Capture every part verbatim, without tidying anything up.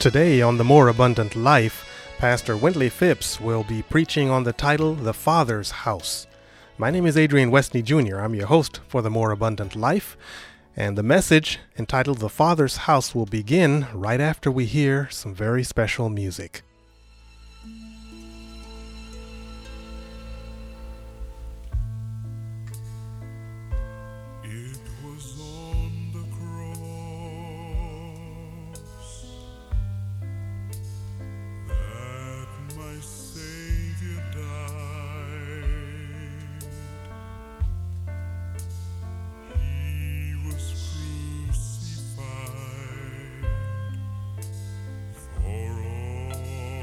Today on The More Abundant Life, Pastor Wintley Phipps will be preaching on the title, The Father's House. My name is Adrian Westney Junior I'm your host for The More Abundant Life, and the message entitled The Father's House will begin right after we hear some very special music. For all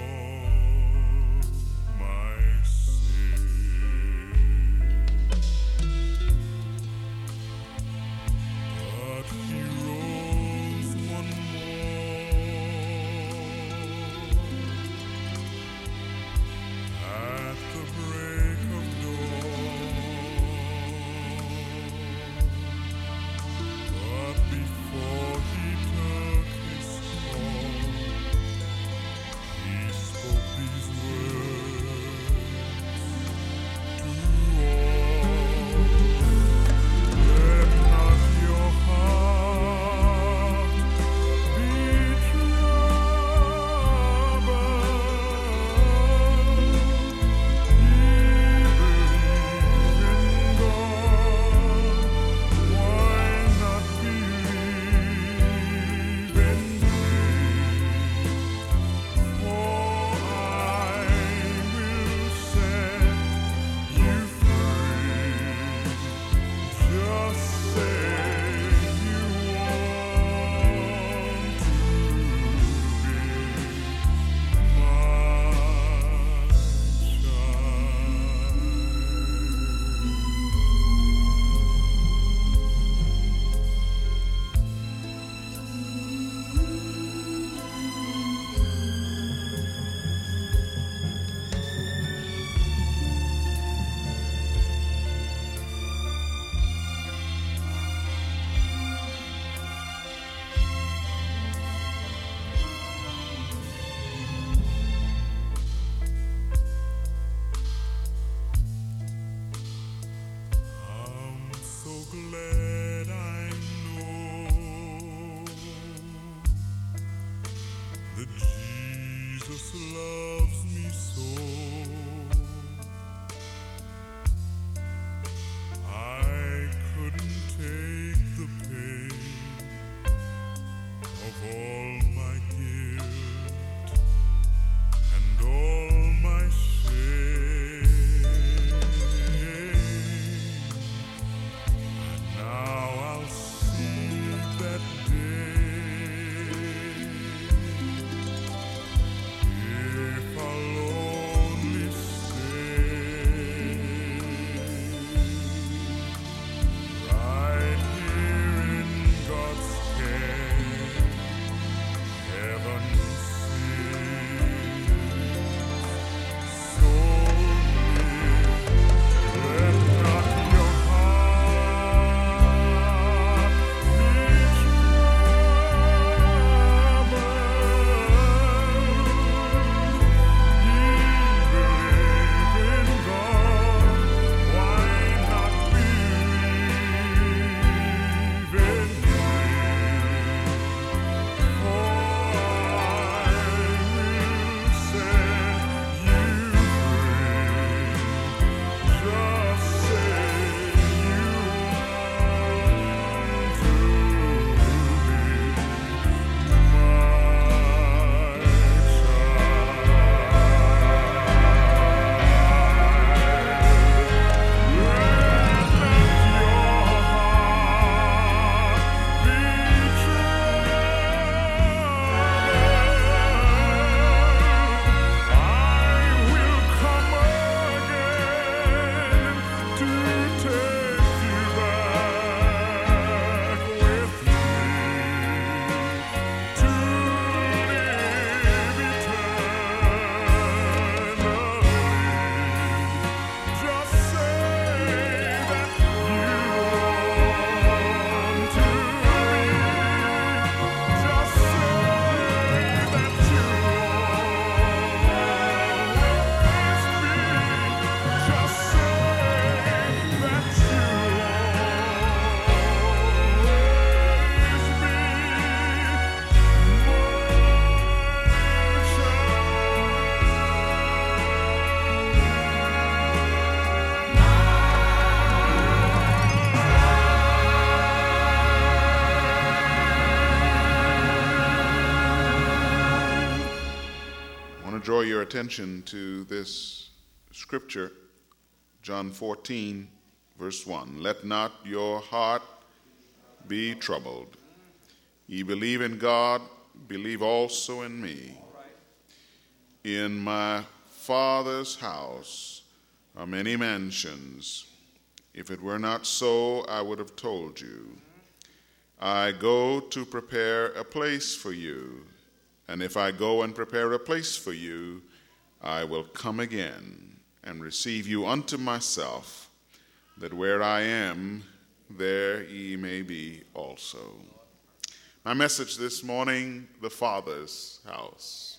draw your attention to this scripture, John fourteen, verse one. Let not your heart be troubled. Ye believe in God, believe also in me. In my Father's house are many mansions. If it were not so, I would have told you. I go to prepare a place for you. And if I go and prepare a place for you, I will come again and receive you unto myself, that where I am, there ye may be also. My message this morning, the Father's house.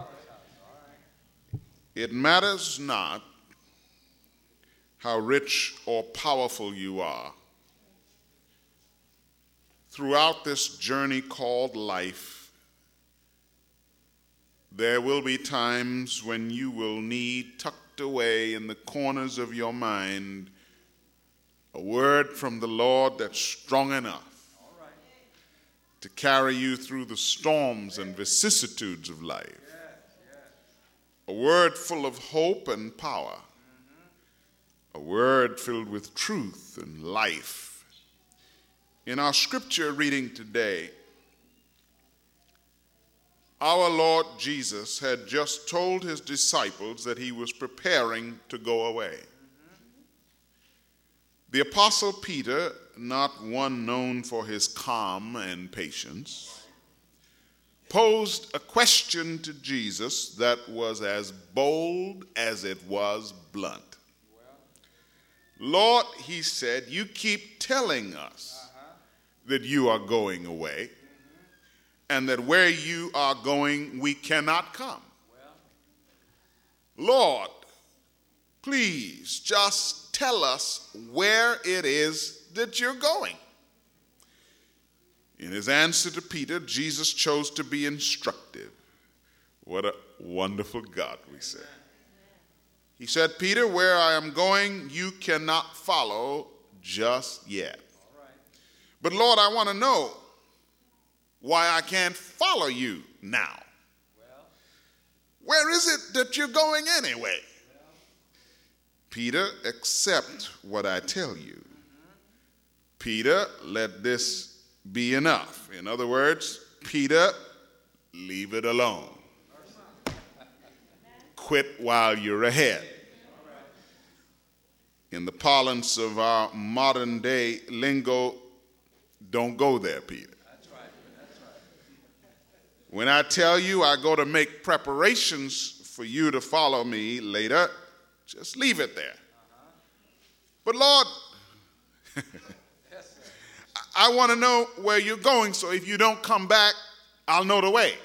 It matters not how rich or powerful you are. Throughout this journey called life, there will be times when you will need, tucked away in the corners of your mind, a word from the Lord that's strong enough to carry you through the storms and vicissitudes of life. A word full of hope and power. A word filled with truth and life. In our scripture reading today, our Lord Jesus had just told his disciples that he was preparing to go away. The Apostle Peter, not one known for his calm and patience, posed a question to Jesus that was as bold as it was blunt. Lord, he said, you keep telling us that you are going away, and that where you are going, we cannot come. Lord, please just tell us where it is that you're going. In his answer to Peter, Jesus chose to be instructive. What a wonderful God we serve. He said, Peter, where I am going, you cannot follow just yet. But Lord, I want to know why I can't follow you now. Where is it that you're going anyway? Peter, accept what I tell you. Peter, let this be enough. In other words, Peter, leave it alone. Quit while you're ahead. In the parlance of our modern day lingo, don't go there, Peter. When I tell you I go to make preparations for you to follow me later, just leave it there. But Lord, I want to know where you're going, so if you don't come back, I'll know the way.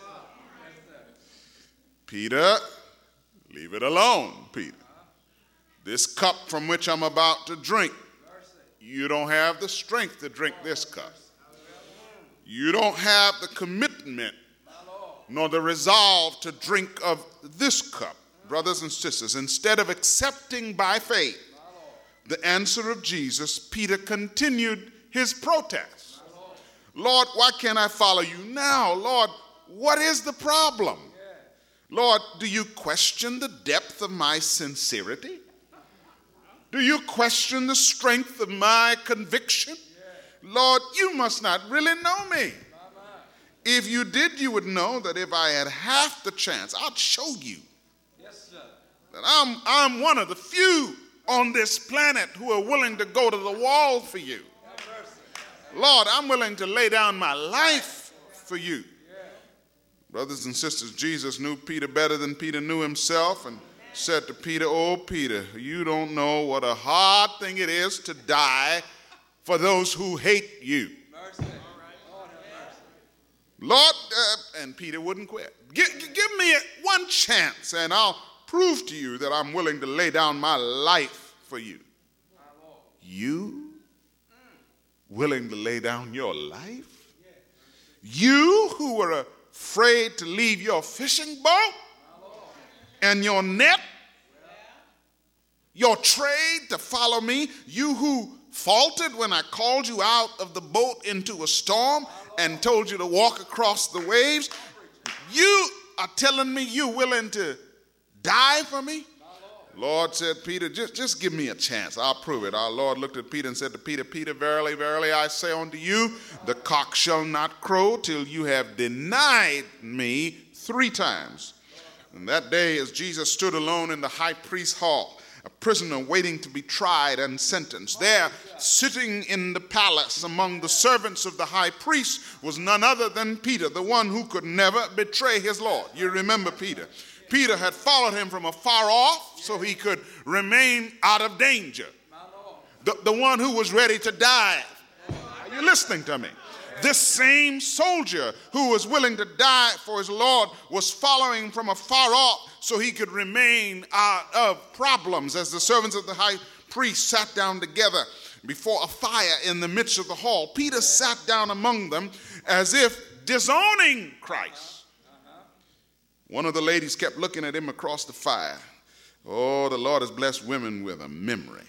Peter, leave it alone, Peter. This cup from which I'm about to drink, you don't have the strength to drink this cup. You don't have the commitment nor the resolve to drink of this cup. Brothers and sisters, instead of accepting by faith the answer of Jesus, Peter continued his protest. Lord, why can't I follow you now? Lord, what is the problem? Lord, do you question the depth of my sincerity? Do you question the strength of my conviction? Lord, you must not really know me. If you did, you would know that if I had half the chance, I'd show you that I'm, I'm one of the few on this planet who are willing to go to the wall for you. Lord, I'm willing to lay down my life for you. Brothers and sisters, Jesus knew Peter better than Peter knew himself, and said to Peter, oh, Peter, you don't know what a hard thing it is to die for those who hate you. Mercy. Lord, uh, and Peter wouldn't quit. Give, give me one chance, and I'll prove to you that I'm willing to lay down my life for you. You willing to lay down your life? You who were afraid to leave your fishing boat and your net, your trade to follow me? You who faltered when I called you out of the boat into a storm and told you to walk across the waves? You are telling me you're willing to die for me? Lord said, Peter, just, just give me a chance. I'll prove it. Our Lord looked at Peter and said to Peter, Peter, verily, verily, I say unto you, the cock shall not crow till you have denied me three times. And that day, as Jesus stood alone in the high priest's hall, a prisoner waiting to be tried and sentenced, there, sitting in the palace among the servants of the high priest, was none other than Peter, the one who could never betray his Lord. You remember Peter. Peter had followed him from afar off so he could remain out of danger. The, the one who was ready to die. Are you listening to me? This same soldier who was willing to die for his Lord was following from afar off so he could remain out of problems. As the servants of the high priest sat down together before a fire in the midst of the hall, Peter sat down among them as if disowning Christ. One of the ladies kept looking at him across the fire. Oh, the Lord has blessed women with a memory.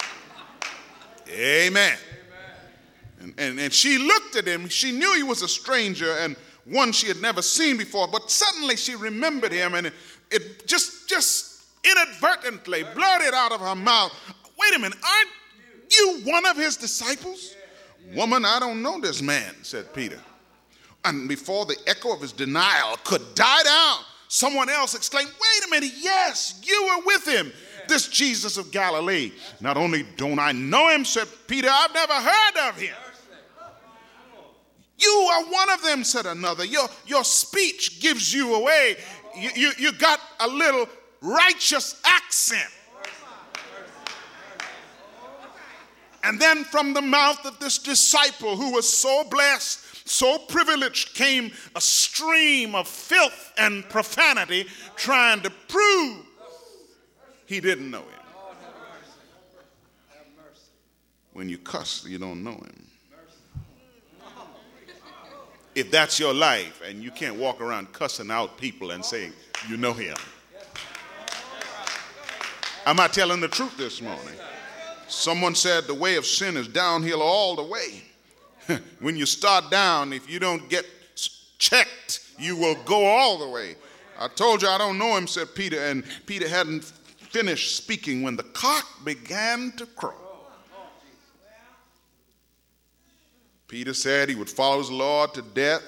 Amen. And, and, and she looked at him. She knew he was a stranger and one she had never seen before. But suddenly she remembered him, and it, it just, just inadvertently blurted out of her mouth, wait a minute, aren't you one of his disciples? Woman, I don't know this man, said Peter. And before the echo of his denial could die down, someone else exclaimed, wait a minute, yes, you were with him, this Jesus of Galilee. Not only don't I know him, said Peter, I've never heard of him. You are one of them, said another. Your, your speech gives you away. You, you, you got a little righteous accent. And then from the mouth of this disciple who was so blessed, so privileged, came a stream of filth and profanity trying to prove he didn't know him. When you cuss, you don't know him. If that's your life and you can't walk around cussing out people and saying you know him. Am I telling the truth this morning? Someone said the way of sin is downhill all the way. When you start down, if you don't get checked, you will go all the way. I told you I don't know him, said Peter, and Peter hadn't finished speaking when the cock began to crow. Peter said he would follow his Lord to death,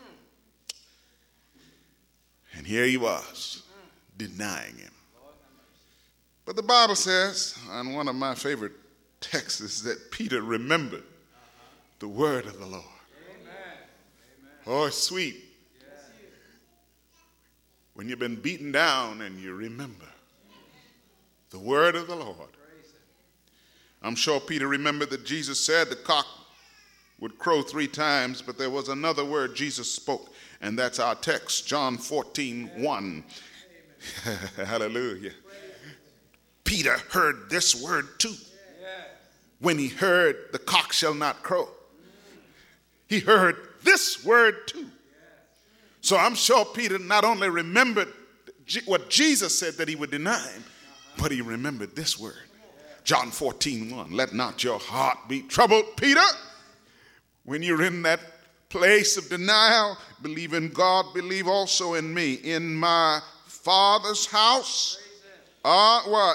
and here he was, denying him. But the Bible says, and one of my favorite texts is that Peter remembered the word of the Lord. Amen. Oh, it's sweet. Yes. When you've been beaten down and you remember the word of the Lord. I'm sure Peter remembered that Jesus said the cock would crow three times, but there was another word Jesus spoke, and that's our text, John fourteen one. Hallelujah. Peter heard this word too. When he heard the cock shall not crow. He heard this word too. So I'm sure Peter not only remembered what Jesus said that he would deny him, but he remembered this word. John fourteen one. Let not your heart be troubled, Peter. When you're in that place of denial, believe in God, believe also in me. In my Father's house are what?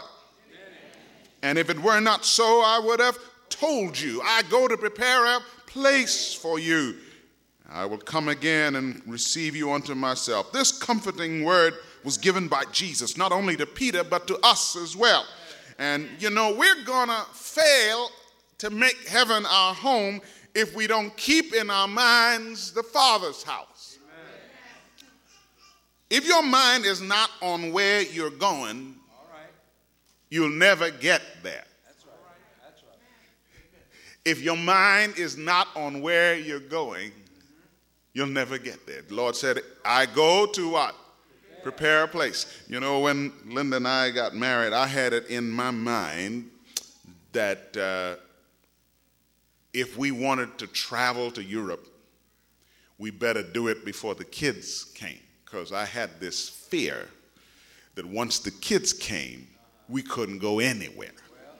And if it were not so, I would have told you. I go to prepare a place for you. I will come again and receive you unto myself. This comforting word was given by Jesus, not only to Peter, but to us as well. And, you know, we're going to fail to make heaven our home if we don't keep in our minds the Father's house. Amen. If your mind is not on where you're going, you'll never get there. That's right. That's right. If your mind is not on where you're going, you'll never get there. The Lord said, I go to what? Prepare a place. You know, when Linda and I got married, I had it in my mind that uh, if we wanted to travel to Europe, we better do it before the kids came. Because I had this fear that once the kids came, we couldn't go anywhere.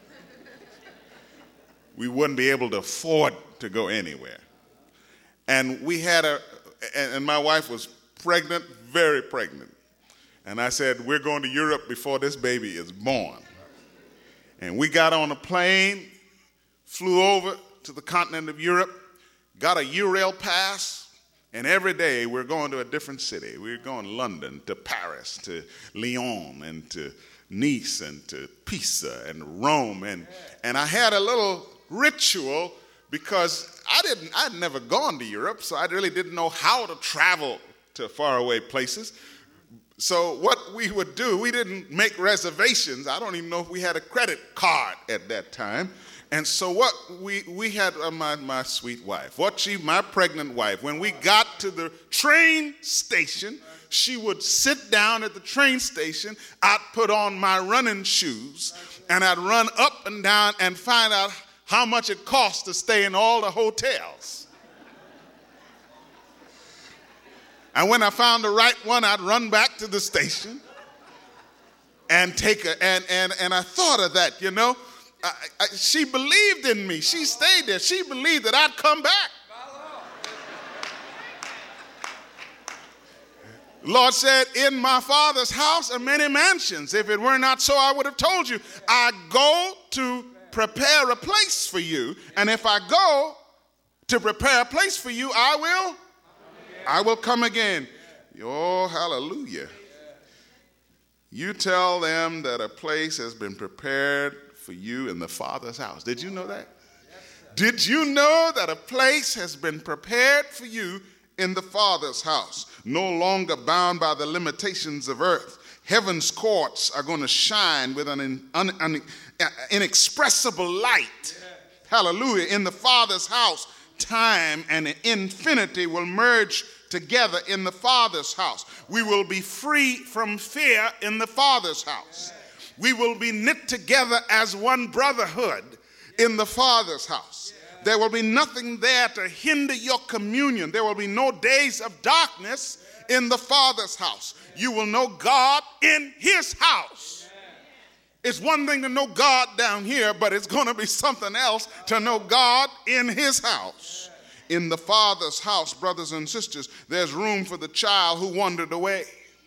We wouldn't be able to afford to go anywhere. And we had a, and my wife was pregnant, very pregnant. And I said, we're going to Europe before this baby is born. And we got on a plane, flew over to the continent of Europe, got a Eurail pass, and every day we're going to a different city. We're going to London, to Paris, to Lyon, and to Nice, and to Pisa, and Rome. And, and I had a little ritual because I didn't, I'd never gone to Europe, so I really didn't know how to travel to faraway places. So what we would do, we didn't make reservations. I don't even know if we had a credit card at that time. And so what we, we had, uh, my, my sweet wife, what she, my pregnant wife, when we got to the train station, she would sit down at the train station. I'd put on my running shoes, and I'd run up and down and find out how much it cost to stay in all the hotels. And when I found the right one, I'd run back to the station and take a, and, and, and I thought of that, you know. I, I, she believed in me. She stayed there. She believed that I'd come back. The Lord said, in my Father's house are many mansions. If it were not so, I would have told you. I go to prepare a place for you. And if I go to prepare a place for you, I will, I will come again. Oh, hallelujah. You tell them that a place has been prepared for you in the Father's house. Did you know that? Did you know that a place has been prepared for you in the Father's house? No longer bound by the limitations of earth. Heaven's courts are going to shine with an, an, an, an inexpressible light. Hallelujah. In the Father's house, time and infinity will merge together in the Father's house. We will be free from fear in the Father's house. We will be knit together as one brotherhood in the Father's house. There will be nothing there to hinder your communion. There will be no days of darkness in the Father's house. You will know God in his house. It's one thing to know God down here, but it's going to be something else to know God in his house. In the Father's house, brothers and sisters, there's room for the child who wandered away.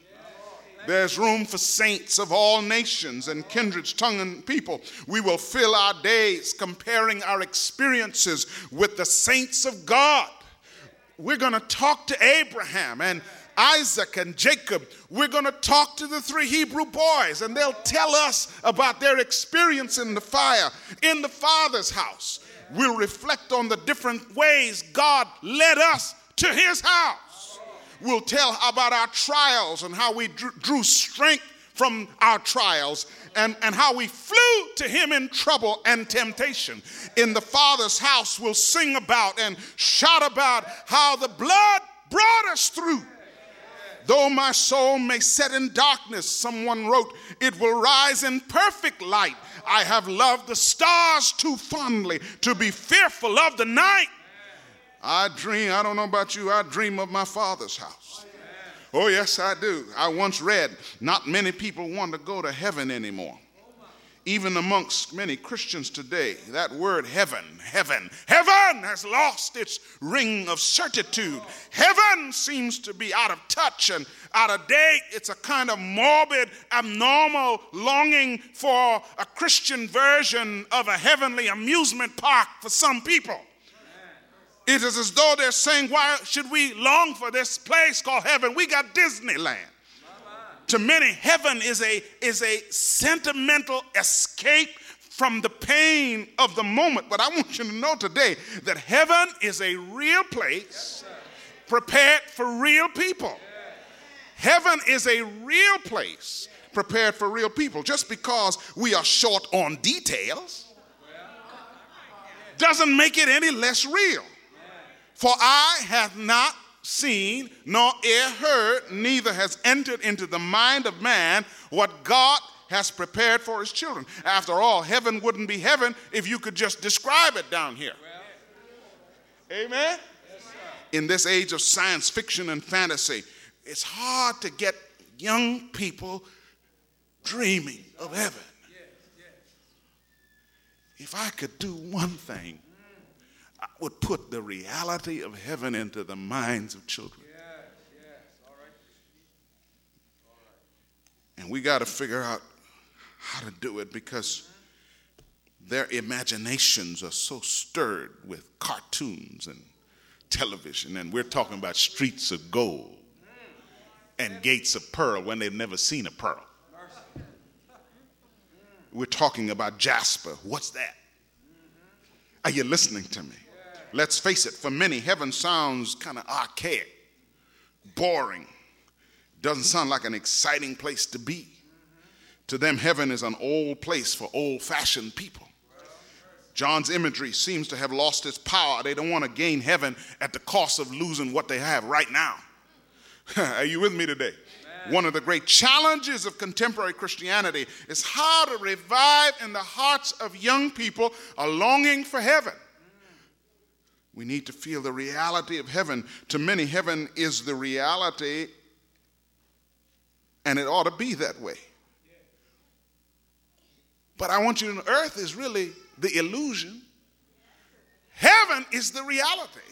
There's room for saints of all nations and kindreds, tongue, and people. We will fill our days comparing our experiences with the saints of God. We're going to talk to Abraham and Isaac and Jacob. We're going to talk to the three Hebrew boys, and they'll tell us about their experience in the fire in the Father's house. We'll reflect on the different ways God led us to his house. We'll tell about our trials and how we drew, drew strength from our trials and, and how we flew to him in trouble and temptation. In the Father's house, we'll sing about and shout about how the blood brought us through. Though my soul may set in darkness, someone wrote, it will rise in perfect light. I have loved the stars too fondly to be fearful of the night. I dream, I don't know about you, I dream of my Father's house. Oh, yes, I do. I once read, not many people want to go to heaven anymore. Even amongst many Christians today, that word heaven, heaven, heaven has lost its ring of certitude. Heaven seems to be out of touch and out of date. It's a kind of morbid, abnormal longing for a Christian version of a heavenly amusement park for some people. It is as though they're saying, why should we long for this place called heaven? We got Disneyland. To many, heaven is a, is a sentimental escape from the pain of the moment. But I want you to know today that heaven is a real place prepared for real people. Heaven is a real place prepared for real people. Just because we are short on details doesn't make it any less real. For I have not seen, nor ear heard, neither has entered into the mind of man what God has prepared for his children. After all, heaven wouldn't be heaven if you could just describe it down here. Amen? In this age of science fiction and fantasy, it's hard to get young people dreaming of heaven. If I could do one thing, I would put the reality of heaven into the minds of children. we got to figure out how to do it because their imaginations are so stirred with cartoons and television, and we're talking about streets of gold and gates of pearl when they've never seen a pearl. We're talking about jasper. What's that? Are you listening to me? Let's face it, for many, heaven sounds kind of archaic, boring. Doesn't sound like an exciting place to be. To them, heaven is an old place for old-fashioned people. John's imagery seems to have lost its power. They don't want to gain heaven at the cost of losing what they have right now. Are you with me today? Amen. One of the great challenges of contemporary Christianity is how to revive in the hearts of young people a longing for heaven. We need to feel the reality of heaven. To many, heaven is the reality, and it ought to be that way. But I want you to know, earth is really the illusion. Heaven is the reality.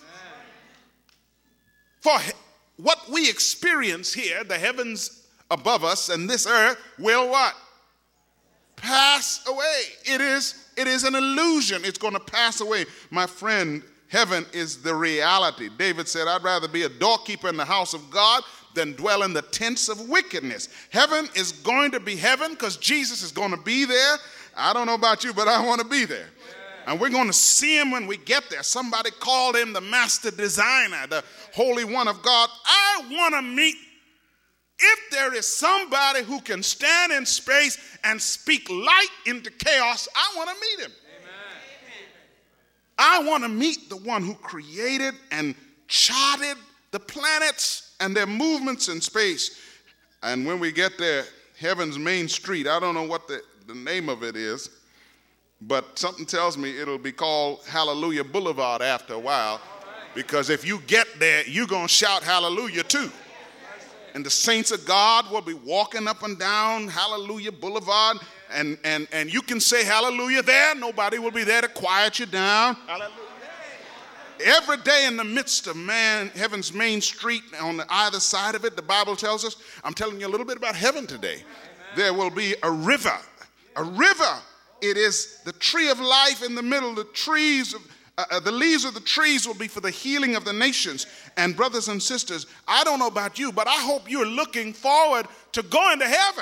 For he- what we experience here, the heavens above us and this earth, will what? Pass away. It is, it is an illusion. It's going to pass away. My friend, heaven is the reality. David said, I'd rather be a doorkeeper in the house of God than dwell in the tents of wickedness. Heaven is going to be heaven because Jesus is going to be there. I don't know about you, but I want to be there. Yeah. And we're going to see him when we get there. Somebody called him the master designer, the Holy One of God. I want to meet, if there is somebody who can stand in space and speak light into chaos, I want to meet him. Amen. I want to meet the one who created and charted the planets and their movements in space. And when we get there, heaven's main street, I don't know what the The name of it is, but something tells me it'll be called Hallelujah Boulevard after a while, because if you get there, you're going to shout hallelujah too. And the saints of God will be walking up and down Hallelujah Boulevard, and, and, and you can say hallelujah there. Nobody will be there to quiet you down. Hallelujah. Every day in the midst of man, heaven's main street, on the either side of it, the Bible tells us, I'm telling you a little bit about heaven today. There will be a river. A river. It is the tree of life in the middle. The trees, of, uh, the leaves of the trees will be for the healing of the nations. And brothers and sisters, I don't know about you, but I hope you're looking forward to going to heaven.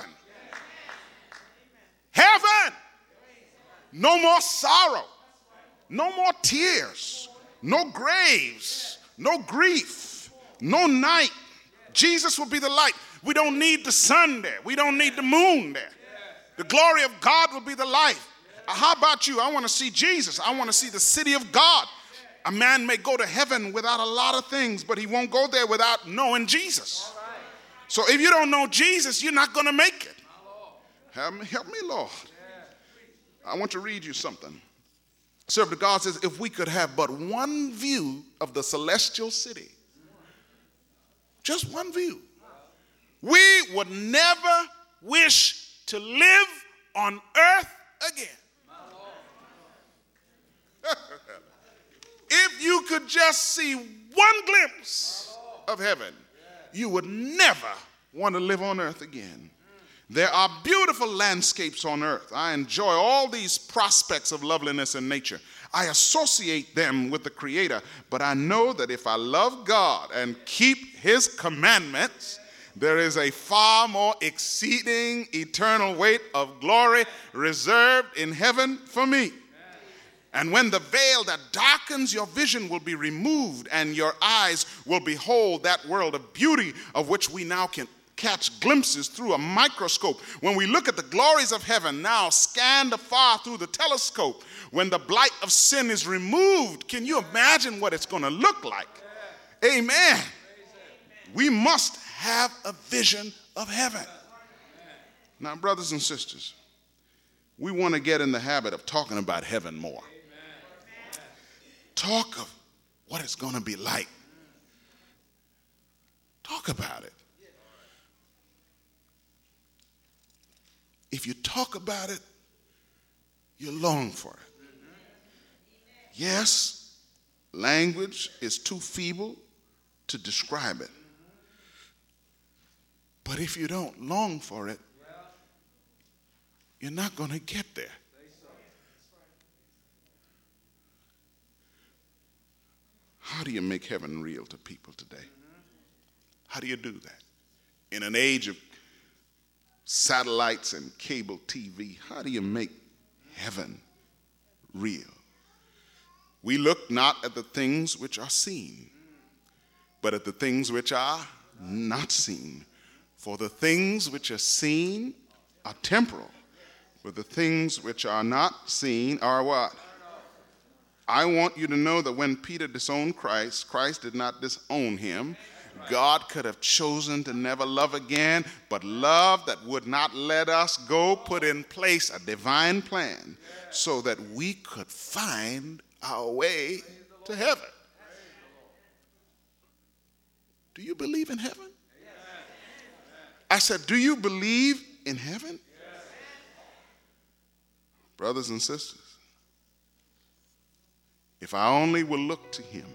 Heaven. No more sorrow. No more tears. No graves. No grief. No night. Jesus will be the light. We don't need the sun there. We don't need the moon there. The glory of God will be the light. Uh, how about you? I want to see Jesus. I want to see the city of God. A man may go to heaven without a lot of things, but he won't go there without knowing Jesus. So if you don't know Jesus, you're not going to make it. Help me, help me, Lord. I want to read you something. Servant of God says, if we could have but one view of the celestial city, just one view, we would never wish to live on earth again. If you could just see one glimpse of heaven, you would never want to live on earth again. There are beautiful landscapes on earth. I enjoy all these prospects of loveliness in nature. I associate them with the Creator, but I know that if I love God and keep his commandments, there is a far more exceeding eternal weight of glory reserved in heaven for me. And when the veil that darkens your vision will be removed and your eyes will behold that world of beauty of which we now can catch glimpses through a microscope. When we look at the glories of heaven now scanned afar through the telescope, when the blight of sin is removed, can you imagine what it's going to look like? Amen. We must have a vision of heaven. Now, brothers and sisters, we want to get in the habit of talking about heaven more. Talk of what it's going to be like. Talk about it. If you talk about it, you long for it. Yes, language is too feeble to describe it. But if you don't long for it, you're not going to get there. How do you make heaven real to people today? How do you do that? In an age of satellites and cable T V, how do you make heaven real? We look not at the things which are seen, but at the things which are not seen. For the things which are seen are temporal, but the things which are not seen are what? I want you to know that when Peter disowned Christ, Christ did not disown him. God could have chosen to never love again, but love that would not let us go put in place a divine plan so that we could find our way to heaven. Do you believe in heaven? I said, do you believe in heaven? Brothers and sisters, if I only will look to him,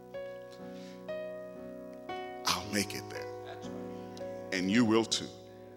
I'll make it there. And you will too.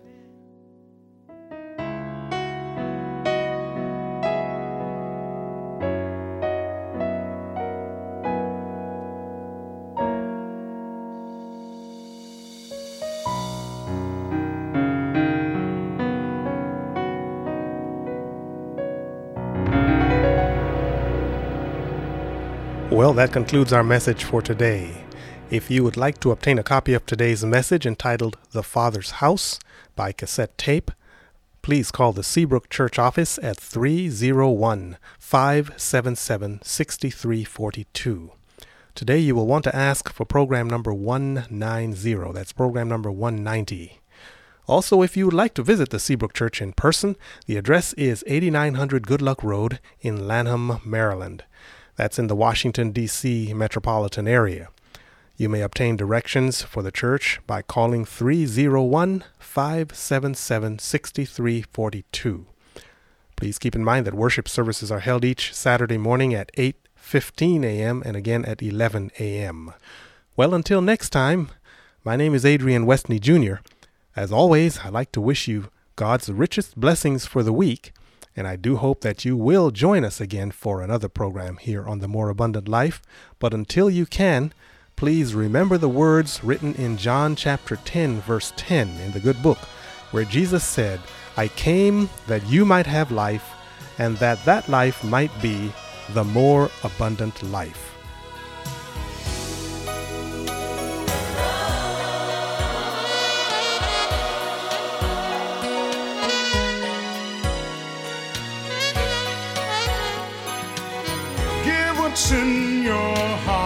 Well, that concludes our message for today. If you would like to obtain a copy of today's message entitled The Father's House by cassette tape, please call the Seabrook Church office at three oh one, five seven seven, six three four two. Today you will want to ask for program number one ninety. That's program number one ninety. Also, if you would like to visit the Seabrook Church in person, the address is eighty-nine hundred Good Luck Road in Lanham, Maryland. That's in the Washington, D C metropolitan area. You may obtain directions for the church by calling three oh one, five seven seven, six three four two. Please keep in mind that worship services are held each Saturday morning at eight fifteen a.m. and again at eleven a.m. Well, until next time, my name is Adrian Westney Junior As always, I'd like to wish you God's richest blessings for the week, and I do hope that you will join us again for another program here on The More Abundant Life. But until you can, please remember the words written in John chapter ten, verse ten in the good book, where Jesus said, I came that you might have life, and that that life might be the more abundant life. Give what's in your heart.